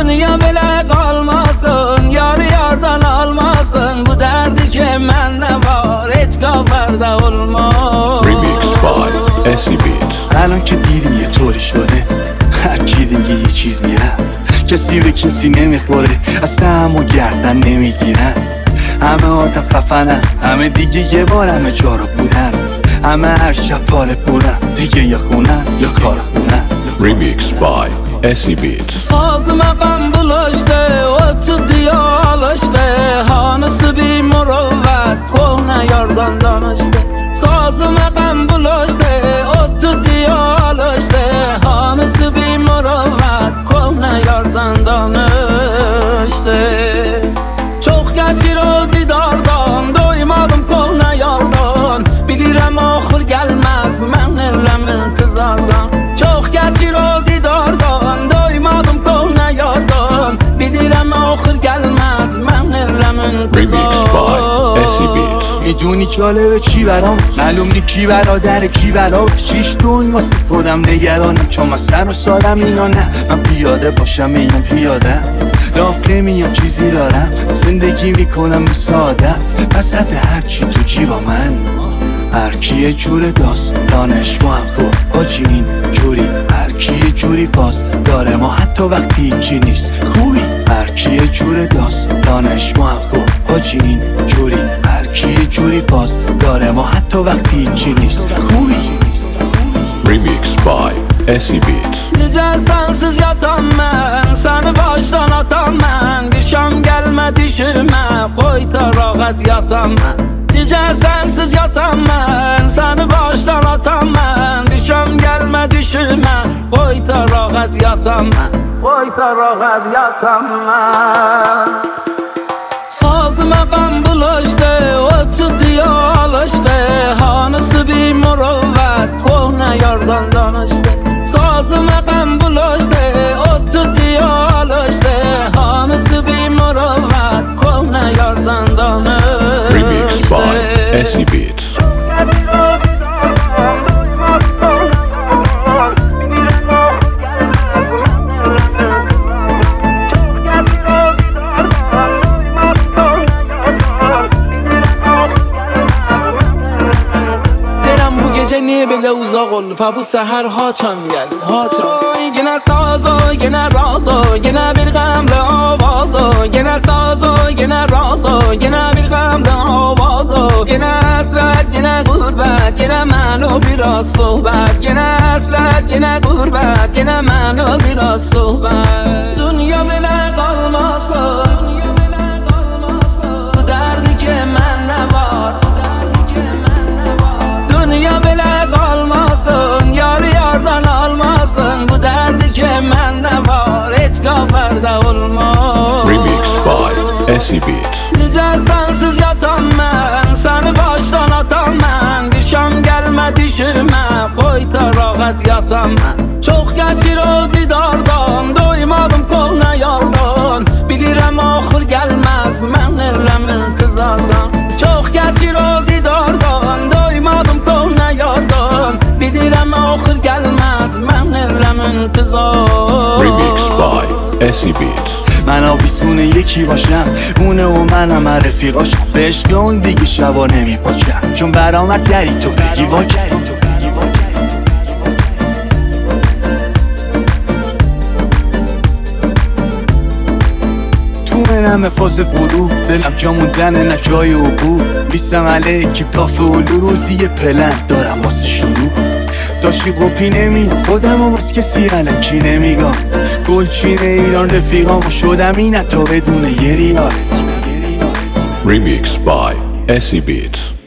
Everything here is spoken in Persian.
Dünya belə qalmasın, yarı yardan almasın. Bu derdi ki mənlə var, heç qabarda olmaz. Remix by Essie Beat. الان که دیدیم یه طوری شده، هر کی دیگه یه چیز دیره، کسی به کسی نمیخوره، اصلا همو گردن نمیگیرن. همه آدم خفنن، همه دیگه یه بار همه جا رو بودن، همه هر شب پاره بودن، دیگه یا خونن یا کار خونن. Remix by Essie Beat. Sazıma qan bulaşdı, otu diyor alıştı. Hanısı bir muruvvet, kohne yardan danıştı. Sazıma qan bulaşdı, otu diyor alıştı. Hanısı bir muruvvet, kohne yardan danıştı. Çok geçir o didardan, doymadım kohne yardan. Bilirəm axır gəlməz, mən eləm intizardan. Çok geçir o didardan, doymadım kohne yardan. Bilirəm axır gəlməz, mən eləm Remix by intizardan. Essie Beat. میدونی جالبه چی برام؟ معلوم نی کی برادر کی بلا. چیش دون واسه خودم نگرانم، چون من سر و سالم اینا نه. من پیاده باشم میام پیاده، لاف نمیام چیزی دارم، زندگی میکنم به ساده. وسط هرچی تو جیبا من، هر کی یه جور داستانش با هم خوب حاجی این جوری. هر کی یه جوری فاز داره ما حتی وقتی هیچی نیست خوبی. هر کی یه جور داستانش با هم خوب حاجی این جوری. هر کی یه جوری فاز داره ما حتی وقتی هیچی نیست خوبی. Remix by Essie Beat. Necə sənsiz yatan mən, səni başdan atan mən. Bir şam gəlmə düşürmə, qoy taraqat yatan mən. Necə sənsiz yatan mən, səni başdan atan mən. Bir şam gəlmə düşürmə, qoy taraqat yatan mən. Qoy taraqat yatan mən. Sazıma qan bulaşdı, otu diyor alıştı. Hanısı bir muruvvet, kohne yardan danıştı. Sazıma qan bulaşdı, otu diyor alıştı. Hanısı bir muruvvet, kohne yardan danıştı. Remix by Essie Beat. Niye belə uzaq oldu, pa bu səhər haçan gəldi, haçan. Yenə saz o, yenə raz o, yenə bir qəmlə avaz o. Yenə saz o, yenə raz o, yenə bir qəmlə avaz o. Yenə həsrət, yenə qürbət, yenə mən o biraz sohbət. Yenə həsrət, yenə qürbət, yenə mən o biraz sohbət. Dünya belə qalmasın, bu dərdi ki mənlə var. Dünya belə qalmasın, yarı yardan almasın. Bu derdi ki mənlə var, heç qabarda olmaz. Remix by Essie Beat. Necə sənsiz yatan mən, səni başdan atan mən. Bir şam gəlmə düşürmə, qoy taraqat yatan mən. Çox geçir o didardan, doymadım kohne yardan. Bilirəm axır gəlməz, mən eləm intizardan. Çox geçir o didardan, doymadım kohne yardan. Bilirəm axır gəlməz, mən eləm intizardan. Remix by Essie Beat. من آویزون یکی باشم، اونه و منم رفیقاشم. به عشق اون دیگه شبا نمی پاچم، چون برآمد دری تو بگی واکر. تو منم فاز برو، دلم جا موندن نه جای عبور. بیستم علیکی کافه اولو، روزی یه پلن دارم واسه شروع. داشتی قپی نمیام، خودم و باز کسی علکی نمیگم. گلچین ایران رفیقام و شدم این تا بدون یه ریال. Remix by Essie Beat.